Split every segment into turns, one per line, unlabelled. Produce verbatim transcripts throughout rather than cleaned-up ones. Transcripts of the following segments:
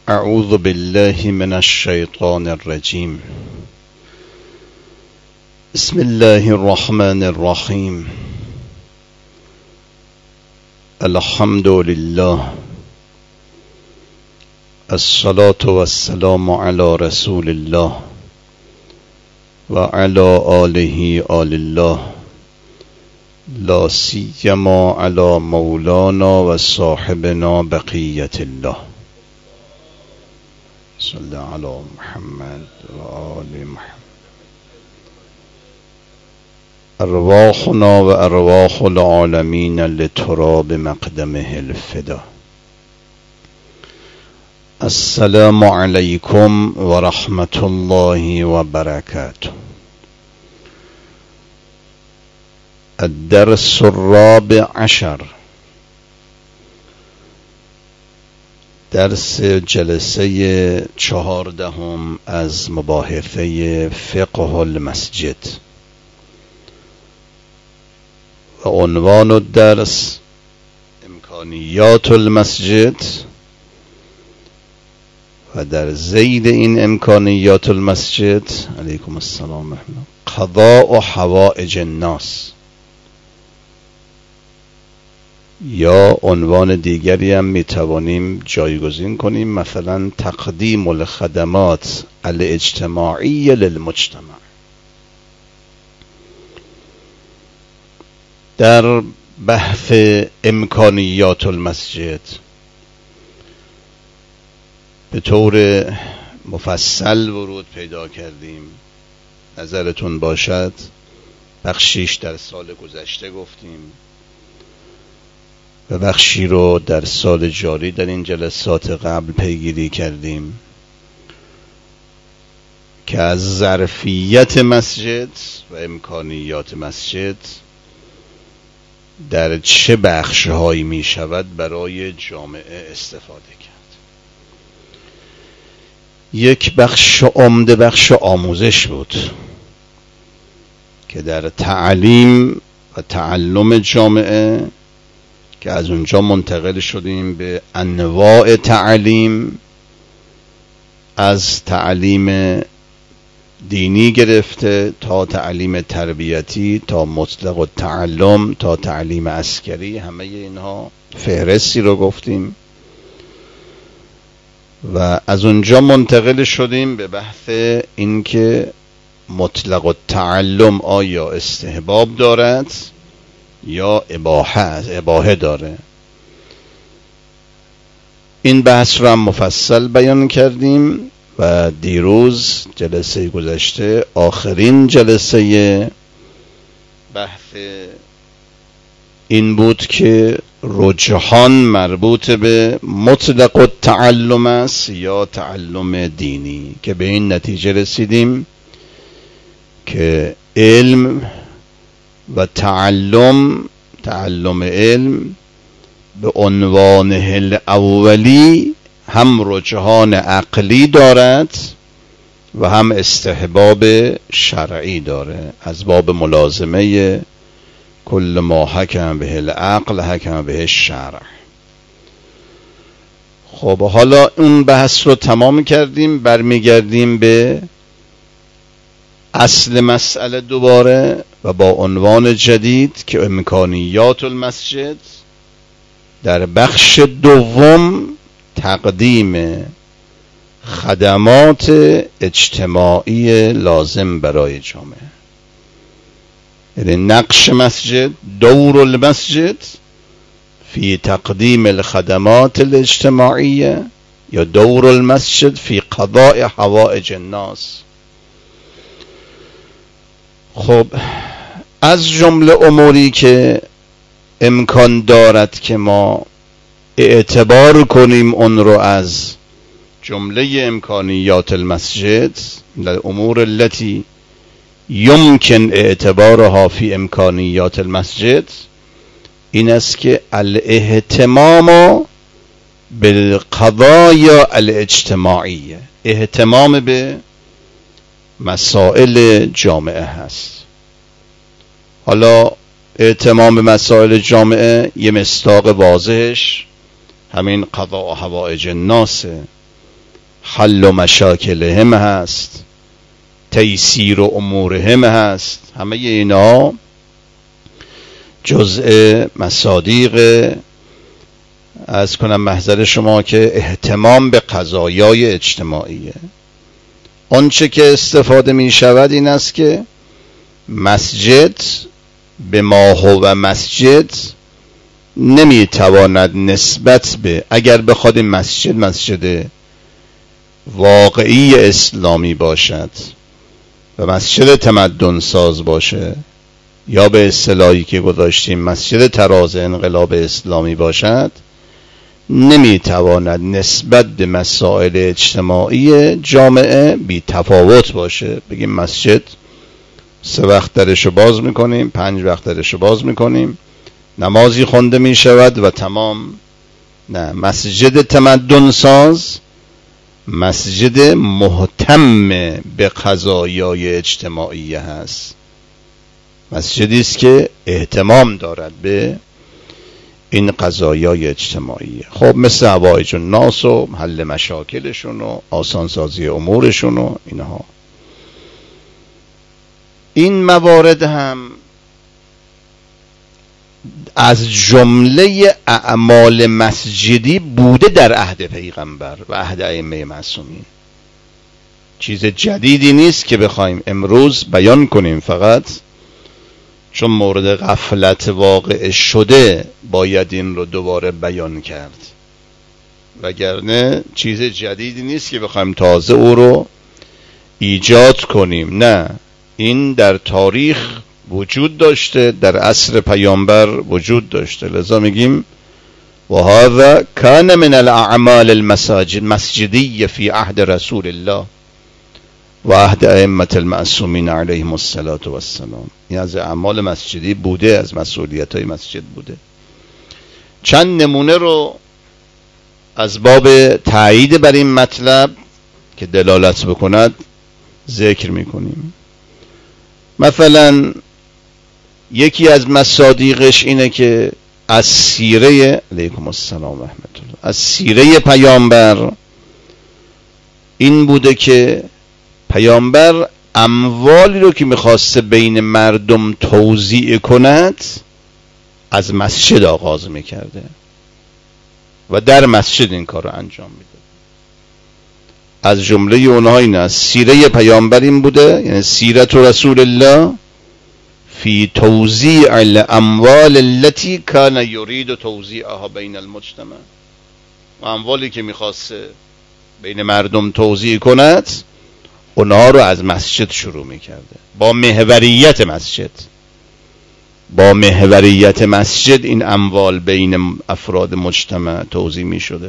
اعوذ بالله من الشیطان الرجیم. بسم الله الرحمن الرحیم. الحمد لله، الصلاة والسلام على رسول الله و علی آله آل الله، لا سیما علی مولانا و صاحبنا بقیت الله. صلی علی محمد و آل محمد. ارواحنا و ارواح العالمین لتراب مقدمه الفدا. السلام علیکم و رحمت الله و برکاته. الدرس الرابع عشر، درس جلسه چهاردهم از مباحثه فقه المسجد و عنوان الدرس امکانیات المسجد و در ذیل این امکانیات المسجد علیکم السلام ورحمة قضاء حوائج الناس، یا عنوان دیگری هم میتوانیم جایگزین کنیم، مثلا تقدیم الخدمات الاجتماعی للمجتمع. در بحث امکانیات المسجد به طور مفصل ورود پیدا کردیم. نظرتون باشد بخشیش در سال گذشته گفتیم و بخشی رو در سال جاری در این جلسات قبل پیگیری کردیم که از ظرفیت مسجد و امکانیات مسجد در چه بخش‌هایی می شود برای جامعه استفاده کرد. یک بخش عمده بخش آموزش بود که در تعلیم و تعلم جامعه، که از اونجا منتقل شدیم به انواع تعلیم، از تعلیم دینی گرفته تا تعلیم تربیتی تا مطلق التعلم تا تعلیم عسکری. همه اینها فهرستی رو گفتیم و از اونجا منتقل شدیم به بحث این که مطلق التعلم آیا استحباب دارد یا اباحه اباحه داره. این بحث رو هم مفصل بیان کردیم و دیروز جلسه گذشته آخرین جلسه بحث این بود که رجحان مربوط به مطلق التعلم است یا تعلم دینی، که به این نتیجه رسیدیم که علم و تعلم تعلم علم به عنوانه الاولی هم رجحان عقلی دارد و هم استحباب شرعی داره، از باب ملازمه کل ما حکم به العقل حکم به الشرع. خب حالا اون بحث رو تمام کردیم، برمیگردیم به اصل مسئله دوباره و با عنوان جدید که امکانیات المسجد. در بخش دوم تقدیم خدمات اجتماعی لازم برای جامعه، یعنی نقش مسجد، دور المسجد فی تقدیم الخدمات الاجتماعیه یا دور المسجد فی قضاء حوائج الناس. خب از جمله اموری که امکان دارد که ما اعتبار کنیم اون رو از جمله امکانیات المسجد، الامور التي يمكن اعتبارها فی امکانیات المسجد، این است که الاهتمام بالقضايا الاجتماعیه، اهتمام به مسائل جامعه هست. حالا اهتمام به مسائل جامعه یه مصداق واضحش همین قضاء حوائج الناسه حل مشاکلهم هست، تیسیر امورهم هست. همه اینا جزء مصادیق از کنم محضر شما که اهتمام به قضایای اجتماعیه. آنچه که استفاده می شود این است که مسجد به ما هو مسجد نمی تواند نسبت به، اگر بخواد این مسجد مسجد واقعی اسلامی باشد و مسجد تمدن ساز باشه، یا به اصطلاحی که گذاشتیم مسجد تراز انقلاب اسلامی باشد، نمیتواند نسبت به مسائل اجتماعی جامعه بی تفاوت باشه. بگیم مسجد سه وقت درشو باز میکنیم، پنج وقت درشو باز میکنیم، نمازی خونده میشود و تمام. نه، مسجد تمدن ساز مسجد مهتم به قضایای اجتماعی هست، مسجدی است که اهتمام دارد به این قضایای اجتماعی. خب مثل حوائج الناس و حل مشاکلشون و آسانسازی امورشون و اینها. این موارد هم از جمله اعمال مسجدی بوده در عهد پیغمبر و عهد ائمه معصومین. چیز جدیدی نیست که بخوایم امروز بیان کنیم، فقط چون مورد غفلت واقع شده باید این رو دوباره بیان کرد، وگرنه چیز جدیدی نیست که بخوایم تازه او رو ایجاد کنیم. نه، این در تاریخ وجود داشته، در عصر پیامبر وجود داشته. لذا میگیم و هذا کان من الاعمال المساجد مسجدی فی عهد رسول الله و عهد ائمه المعصومین علیهم الصلاة والسلام. این از اعمال مسجدی بوده، از مسئولیت های مسجد بوده. چند نمونه رو از باب تایید بر این مطلب که دلالت بکند ذکر میکنیم. مثلا یکی از مصادیقش اینه که از سیره علیکم السلام و رحمت الله از سیره پیامبر این بوده که پیامبر اموالی رو که میخواسته بین مردم توزیع کند از مسجد آغاز میکرده و در مسجد این کار رو انجام میده. از جمله اونها این است، سیره پیامبر این بوده، یعنی سیرت رسول الله فی توزیع الاموال التي کان یرید توزیعها بین المجتمع. و اموالی که میخواسته بین مردم توزیع کند اونها رو از مسجد شروع میکرده، با محوریت مسجد. با محوریت مسجد این اموال بین افراد مجتمع توزیع میشده.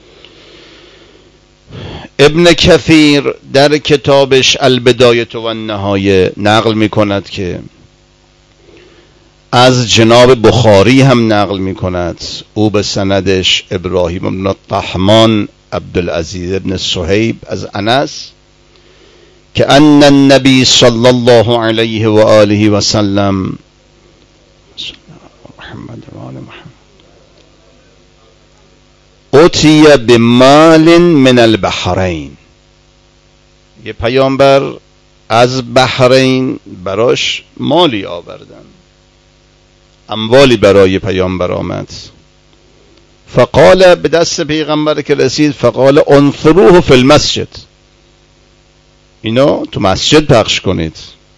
ابن کثیر در کتابش البدایه و النهایه نقل میکند که از جناب بخاری هم نقل میکند، او به سندش ابراهیم بن طهمان عبدالعزیز بن صهیب از انس که ان النبی صلی الله علیه و آله و سلم محمد و آل محمد اتی بمال من البحرین، یه پیامبر از بحرین براش مالی آوردن، اموالی برای پیامبر آمد. فقال، به دست پیغمبر که رسید، فقال انثروه فی المسجد، اینو تو مسجد پخش کنید،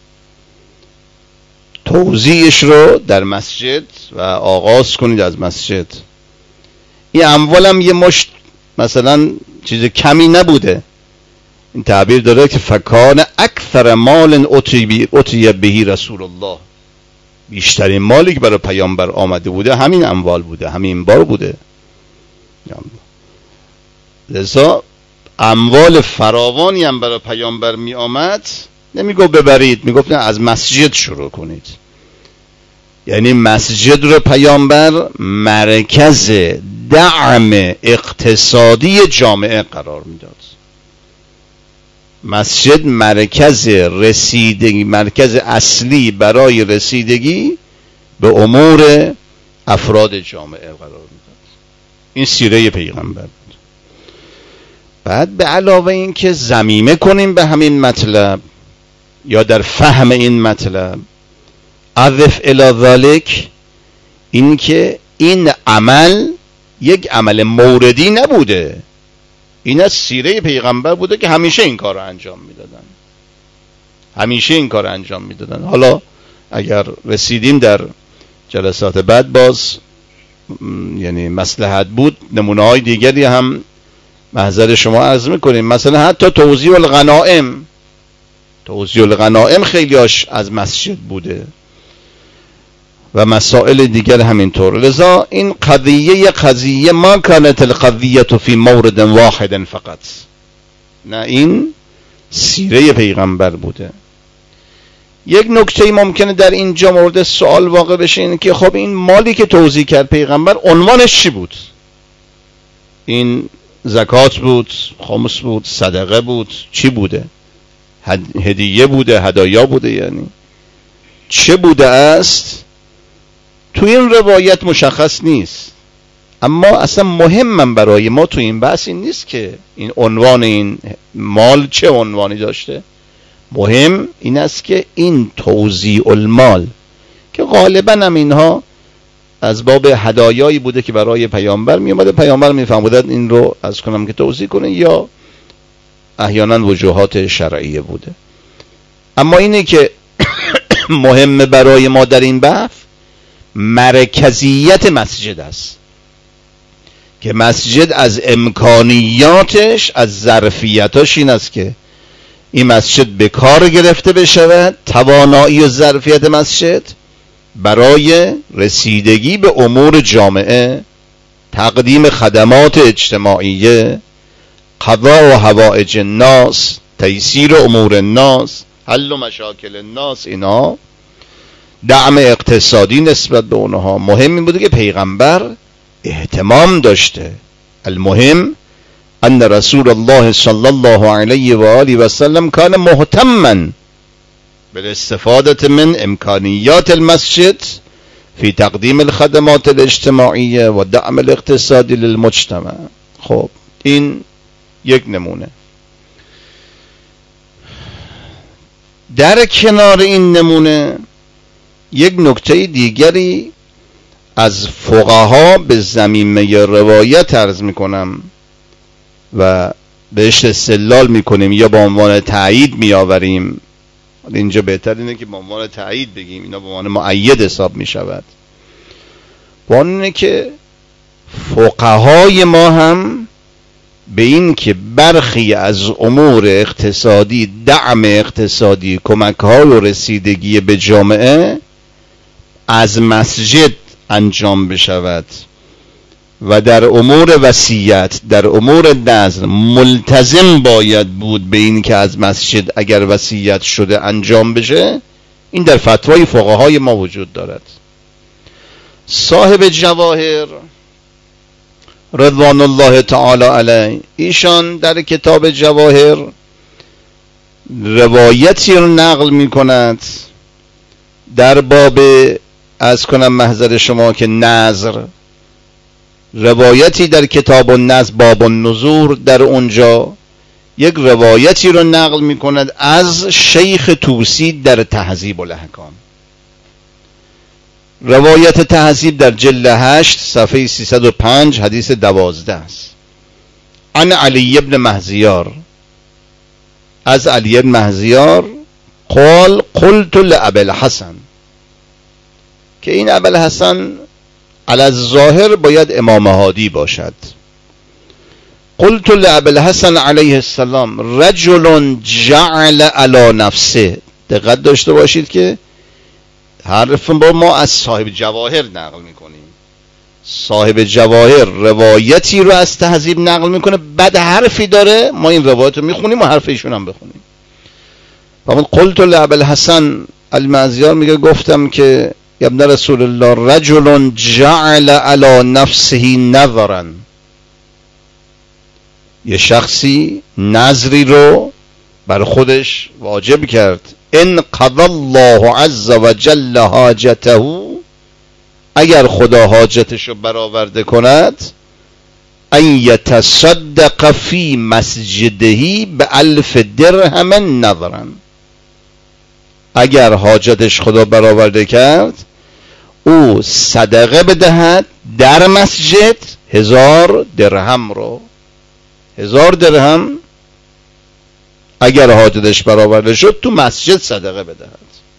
توزیعش رو در مسجد و آغاز کنید از مسجد. این اموالم یه مشت مثلا چیز کمی نبوده. این تعبیر داره که فکان اکثر مال اتی بهی رسول الله، بیشترین مالی که برای پیامبر آمده بوده همین اموال بوده، همین بار بوده. لذا اموال فراوانی هم برای پیامبر می آمد، نمی گفت ببرید، می گفت از مسجد شروع کنید. یعنی مسجد رو پیامبر مرکز دعم اقتصادی جامعه قرار میداد. مسجد مرکز رسیدگی، مرکز اصلی برای رسیدگی به امور افراد جامعه قرار میداد. این سیره پیغمبر بود. بعد به علاوه این که ضمیمه کنیم به همین مطلب یا در فهم این مطلب، اضف الی ذلک، این که این عمل یک عمل موردی نبوده، این از سیره پیغمبر بوده که همیشه این کار رو انجام میدادن، همیشه این کار رو انجام میدادن. حالا اگر رسیدیم در جلسات بعد باز یعنی مصلحت بود نمونه های دیگری هم محضر شما عرض میکنیم. مثلا حتی توزیع الغنائم، توزیع الغنائم خیلی هاش از مسجد بوده و مسائل دیگر همینطور. لذا این قضیه قضیه ما کانت القضیه فی مورد واحد فقط، نه این سیره پیغمبر بوده. یک نکته ممکنه در اینجا مورد سوال واقع بشه این که خب این مالی که توزیع کرد پیغمبر عنوانش چی بود؟ این زکات بود، خمس بود، صدقه بود، چی بوده؟ هدیه بوده، هدایا بوده، یعنی چه بوده است؟ تو این روایت مشخص نیست. اما اصلا مهمم برای ما تو این بحث این نیست که این عنوان این مال چه عنوانی داشته. مهم این است که این توزیع المال که غالبا هم اینها از باب هدایایی بوده که برای پیامبر می اومده، پیامبر میفهمودن این رو از کنم که توزیع کنه، یا احیانا وجوهات شرعیه بوده. اما اینه که مهم برای ما در این بحث مرکزیت مسجد است که مسجد از امکانیاتش، از ظرفیتاش این است که این مسجد به کار گرفته بشود، توانایی و ظرفیت مسجد برای رسیدگی به امور جامعه، تقدیم خدمات اجتماعیه، قضا و حوائج الناس، تیسیر امور الناس، حل و مشاکل الناس، اینا دعم اقتصادی نسبت به اونها. مهم این بوده که پیغمبر اهتمام داشته. المهم ان رسول الله صلی الله علیه و آله و سلم کان مهتما بالاستفاده من امکانیات المسجد فی تقدیم الخدمات الاجتماعیه و دعم الاقتصادی للمجتمع. خب این یک نمونه. در کنار این نمونه یک نکته دیگری از فقها به زمینه روایت عرض میکنم و بهش استدلال میکنیم یا با عنوان تایید میآوریم. اینجا بهتر اینه که با عنوان تایید بگیم، اینا با عنوان مؤید حساب میشود. با اینه که فقهای ما هم به این که برخی از امور اقتصادی، دعم اقتصادی، کمک‌های و رسیدگی به جامعه از مسجد انجام بشود و در امور وصیت، در امور نذر ملتزم باید بود به این که از مسجد اگر وصیت شده انجام بشه، این در فتوای فقهای ما وجود دارد. صاحب جواهر رضوان الله تعالی علیه، ایشان در کتاب جواهر روایتی رو نقل می کند در باب، از کنم محضر شما که نذر، روایتی در کتاب النذر باب النذور، در اونجا یک روایتی رو نقل می کند از شیخ طوسی در تهذیب الاحکام. روایت تهذیب در جلد هشت صفحه سیصد و پنج حدیث دوازده است. عن علی ابن مهزیار، از علی ابن مهزیار قال قلت لابی الحسن، که این ابی الحسن علی الظاهر باید امام هادی باشد. قلت لابی الحسن علیه السلام رجل جعل علی نفسه. دقت داشته باشید که حرف با ما از صاحب جواهر نقل میکنیم. صاحب جواهر روایتی رو از تهذیب نقل میکنه، بعد حرفی داره، ما این روایت رو میخونیم و حرف ایشون هم بخونیم. و من قلت لابی الحسن المهزیار میگه گفتم که ابن رسول الله رجل جعل علی نفسه نذرا، یه شخصی نذری رو بر خودش واجب کرد. ان قضى الله عز وجل حاجته، اگر خدا حاجتش رو برآورده کند، ان یتصدق فی مسجده به الف درهم نظرا، اگر حاجتش خدا برآورده کرد او صدقه بدهد در مسجد هزار درهم رو. هزار درهم اگر حاجتش برآورده شد تو مسجد صدقه بدهد.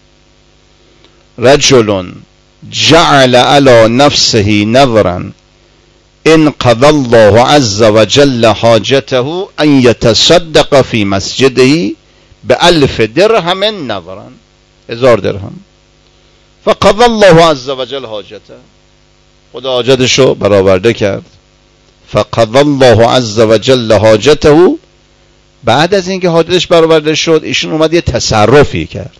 رجل جعل علی نفسه نظرا ان قضى الله عز وجل حاجته ان يتصدق في مسجده بألف درهم نظرا، هزار درهم. فقضى الله عز وجل حاجته، خدا حاجتشو برآورده کرد. فقضى الله عز وجل حاجته، بعد از اینکه حاجتش برآورده شد ایشون اومد یه تصرفی کرد.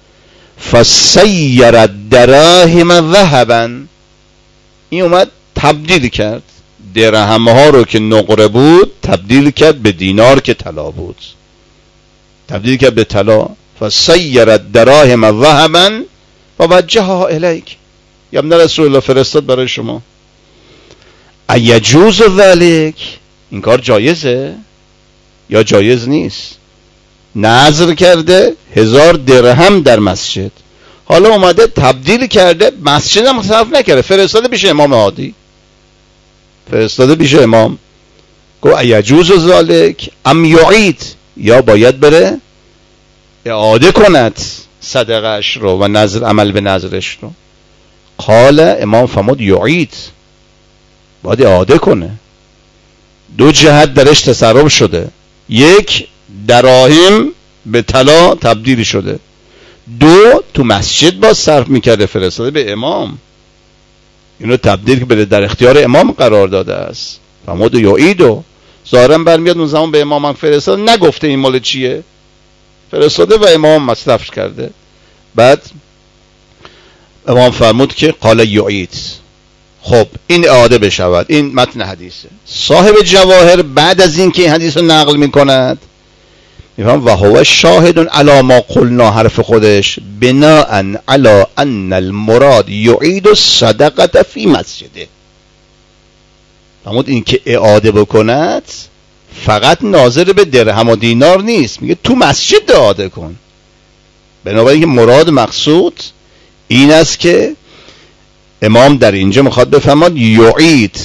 فسیر الدراهم ذهبا، این اومد تبدیل کرد درهم ها رو که نقره بود تبدیل کرد به دینار که طلا بود، تبدیل کرد به طلا. فسیر الدراهم ذهبا ووجهها الیک، یا ابن رسول الله فرستاد برای شما. ایجوز ذلک، این کار جایزه یا جایز نیست؟ نذر کرده هزار درهم در مسجد، حالا اومده تبدیل کرده، مسجد هم صرف نکرده، فرستاده پیش امام عادی، فرستاده پیش امام. گو ایجوز ذلک ام یعید، یا باید بره اعاده کند صدقه اش رو و نظر عمل به نظرش رو. قال، امام فرمود یعید، باید اعاده کنه. دو جهت درش تصرف شده، یک دراهم به طلا تبدیل شده، دو تو مسجد باز صرف میکرده، فرستاده به امام، اینو تبدیل بده در اختیار امام قرار داده است. فرمود یعیدو، ظاهرا برمیاد اون زمان به امام هم فرستاده، نگفته این مال چیه، فرستاده و امام مصرف کرده. بعد امام فرمود که قال یعید، خب این اعاده بشود. این متن حدیثه. صاحب جواهر بعد از این که این حدیث رو نقل میکند میفهم و هو شاهد علی ما قلنا، حرف خودش بناء علی ان المراد یعید الصدقه فی مسجده. فرمود این که اعاده بکند فقط ناظر به درهم و دینار نیست، میگه تو مسجد اعاده کن. بنابراین که مراد مقصود این است که امام در اینجا میخواد بفهمد یعید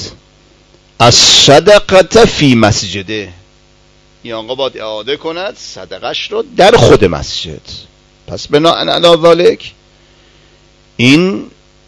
الصدقه فی مسجده، این آقا باید اعاده کند صدقش رو در خود مسجد. پس بناء علی ذلک این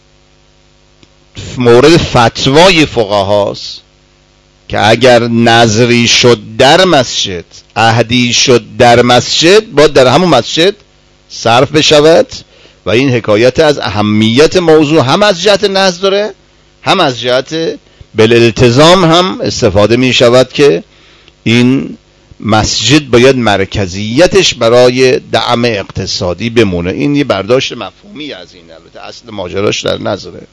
مورد فتوای فقهاست که اگر نظری شد در مسجد، عهدی شد در مسجد، باید در همون مسجد صرف بشود. و این حکایت از اهمیت موضوع هم از جهت نظر داره، هم از جهت بالالتزام هم استفاده می شود که این مسجد باید مرکزیتش برای دعم اقتصادی بمونه. این یه برداشت مفهومی از این، البته اصل ماجراش در نظره.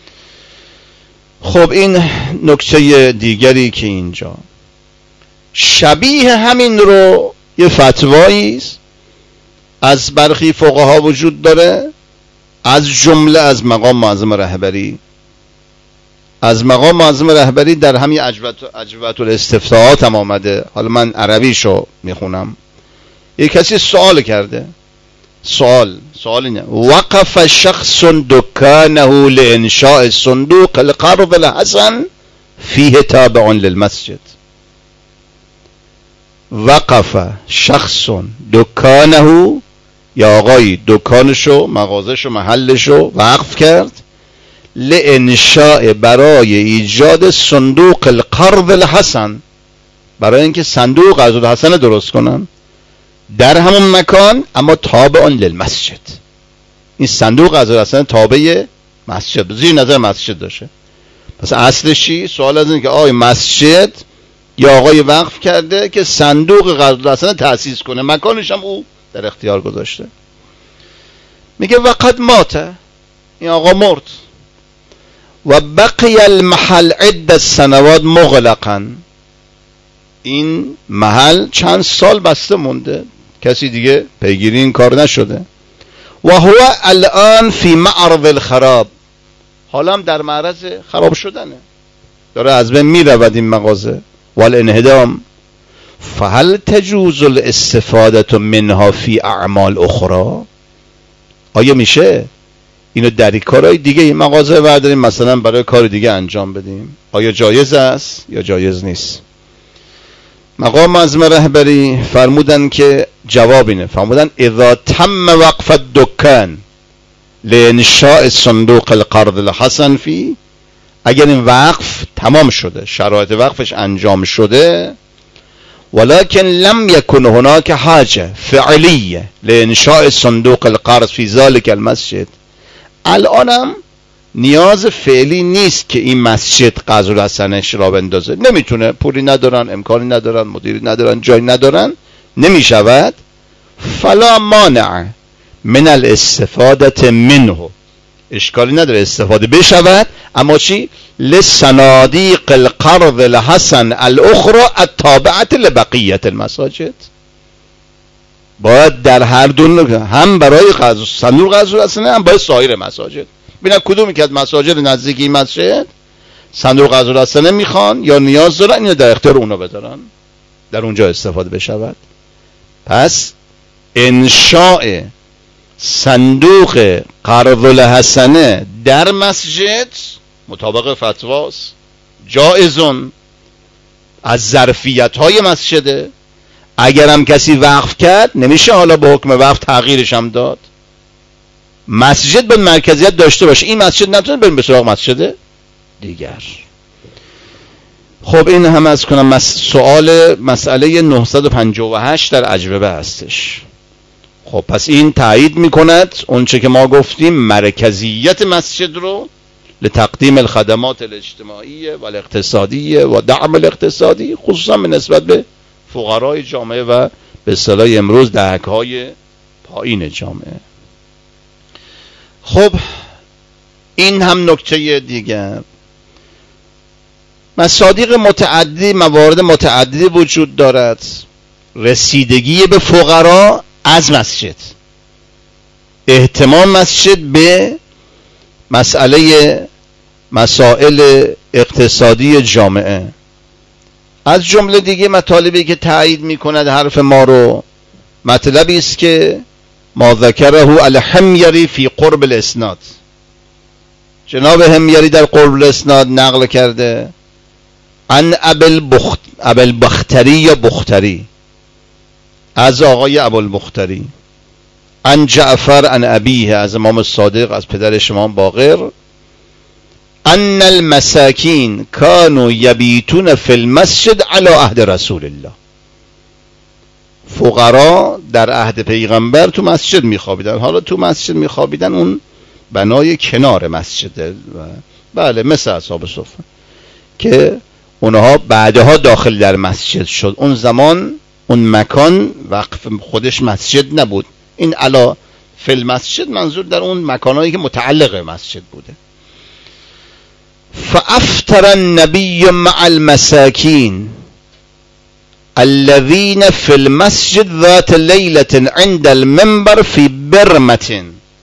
خب این نکته دیگری که اینجا شبیه همین رو یه فتوایی از برخی فقها وجود داره، از جمله از مقام معظم رهبری. از مقام معظم رهبری در همین اجوبه الاستفتاءات هم آمده. حالا من عربیشو میخونم. یک کسی سوال کرده، سوال سوال اینه: وقف شخص دکانه لانشاء صندوق القرض الحسن فیه تابع للمسجد. وقف شخص دکانه، یا آقایی دکانشو، مغازشو، محلشو وقف کرد، لانشاء، برای ایجاد صندوق القرض الحسن، برای اینکه صندوق قرض الحسن درست کنن در همون مکان، اما تابع للمسجد. این صندوق قرض الحسن تابع مسجد، زیر نظر مسجد داشته. پس اصلش چی؟ سوال از این که آقای مسجد یا آقای وقف کرده که صندوق قرض الحسن تأسیس کنه، مکانش هم او در اختیار گذاشته. میگه وقد مات، این آقا مرد، و بقی المحل عده سنوات مغلقا، این محل چند سال بسته مونده، کسی دیگه پیگیری این کار نشده. و هو الان فی معرض الخراب، حالا هم در معرض خراب شدنه. داره از بین میرود این مغازه. والانهدام فهل تجوز الاستفاده منها فی اعمال اخرى؟ آیا میشه اینو در کارهای دیگه این مغازه برداریم مثلا برای کار دیگه انجام بدیم؟ آیا جایز است یا جایز نیست؟ مقام اعظم رهبری فرمودن که جواب اینه، فرمودن اذا تم وقف الدکان لانشاء صندوق القرض الحسن فی، اگر این وقف تمام شده، شرایط وقفش انجام شده، ولكن لم يكن هناك حاجه فعلیه لانشاء صندوق القرض فی ذلك المسجد، الانم نیاز فعلی نیست که این مسجد قرض الحسنش را بندازه، نمیتونه، پولی ندارن، امکانی ندارن، مدیری ندارن، جایی ندارن، نمیشود. فلا مانع من الاستفاده منه، اشکالی نداره استفاده بشود، اما چی؟ لصنادیق القرض الحسن الاخرى التابعه لبقیه المساجد، باید در هر دو، هم برای قرض صندوق قرض الحسنه، هم برای سایر مساجد، ببینن کدومی که از مساجد نزدیک این مسجد صندوق قرض الحسنه میخوان یا نیاز دارن، اینو در اختیار اونو بذارن، در اونجا استفاده بشود. پس انشاء صندوق قرض الحسنه در مسجد مطابق فتواست، جایزون، از ظرفیت های مسجده. اگر هم کسی وقف کرد نمیشه حالا به حکم وقف تغییرش هم داد، مسجد به مرکزیت داشته باشه، این مسجد نتونه بریم به سراغ مسجد دیگر. خب این هم از کنم سوال مسئله نهصد و پنجاه و هشت در اجوبه هستش. خب پس این تایید میکند اونچه که ما گفتیم، مرکزیت مسجد رو لتقدیم الخدمات الاجتماعی و الاقتصادی و دعم الاقتصادی، خصوصا به نسبت به فقرای جامعه و به اصطلاح امروز دهک‌های پایین جامعه. خب این هم نکته دیگر. مصادیق متعددی، موارد متعددی وجود دارد، رسیدگی به فقرا از مسجد، اهتمام مسجد به مسئله مسائل اقتصادی جامعه، از جمله دیگه مطالبی که تایید میکند حرف ما رو، مطلبی است که ما ذکره الحمیری فی قرب الاسناد، جناب حمیری در قرب الاسناد نقل کرده عن ابوالبختری یا بختری، از آقای ابوالبختری، عن جعفر عن ابیه، از امام صادق، از پدرش امام باقر، ان المساکین کانوا یبیتون فی المسجد علی عهد رسول الله، فقرا در عهد پیغمبر تو مسجد میخوابیدن. حالا تو مسجد میخوابیدن، اون بنای کنار مسجده، بله، مثل اصحاب صفه که اونها بعدها داخل در مسجد شد، اون زمان اون مکان وقف خودش مسجد نبود. این علا فی المسجد منظور در اون مکانهایی که متعلق مسجد بوده. فافطر النبی مع المساکین الذين في المسجد ذات ليلة عند المنبر في برمة،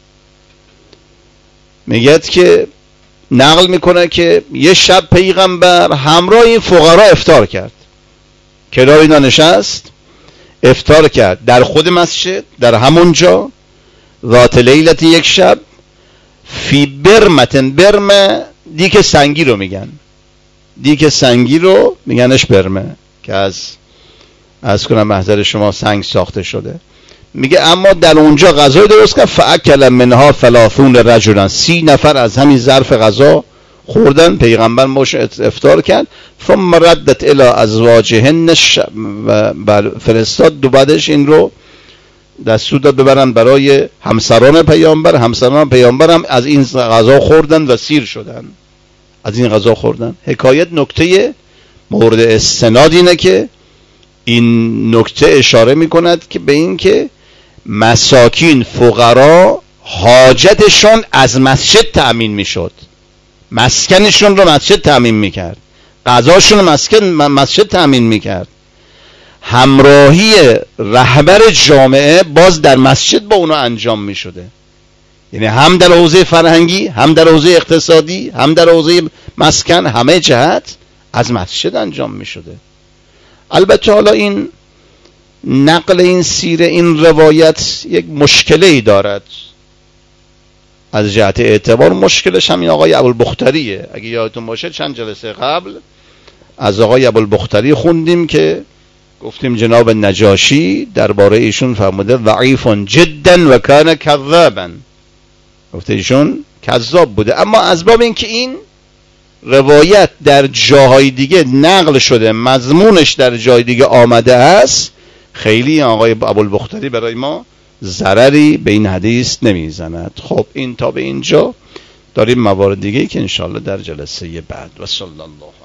میگه که نقل میکنه که یه شب پیغمبر همراه این فقرا افطار کرد، کنار اینا نشست افطار کرد در خود مسجد، در همونجا، ذات لیلت، یک شب، فی برمتن، برمه دیک سنگی رو میگن، دیک سنگی رو میگنش برمه که از از کنم محضر شما سنگ ساخته شده. میگه اما در اونجا غذای درست کرد، فاکل منها ثلاثون رجلا، سی نفر از همین ظرف غذا خوردن، پیغمبر موش افطار کرد. ثم ردت الى ازواجهن و فرستاد دو بعدش این رو دستور داد ببرن برای همسران پیامبر، همسران پیامبر هم از این غذا خوردن و سیر شدن، از این غذا خوردن. حکایت نکته مورد استناد اینه که این نکته اشاره میکند که به این که مساکین، فقرا، حاجتشون از مسجد تأمین میشد، مسکنشون رو مسجد تأمین میکرد، غذاشون رو مسکن مسجد تأمین میکرد، همراهی رهبر جامعه باز در مسجد با اونا انجام میشده. یعنی هم در حوزه فرهنگی، هم در حوزه اقتصادی، هم در حوزه مسکن، همه جهت از مسجد انجام می شده. البته حالا این نقل این سیره، این روایت یک مشکلی دارد از جهت اعتبار. مشکلش هم این آقای ابوالبختریه. اگه یادتون باشه چند جلسه قبل از آقای ابوالبختری خوندیم که گفتیم جناب نجاشی درباره ایشون فرموده ضعیف جدا و کان کذابا، گفته ایشون کذاب بوده. اما از باب اینکه این روایت در جاهای دیگه نقل شده، مضمونش در جای دیگه آمده است، خیلی آقای ابوالبختری برای ما ضرری به این حدیث نمیزند. خب این تا به اینجا. داریم موارد دیگه که انشاءالله در جلسه بعد. و صلی الله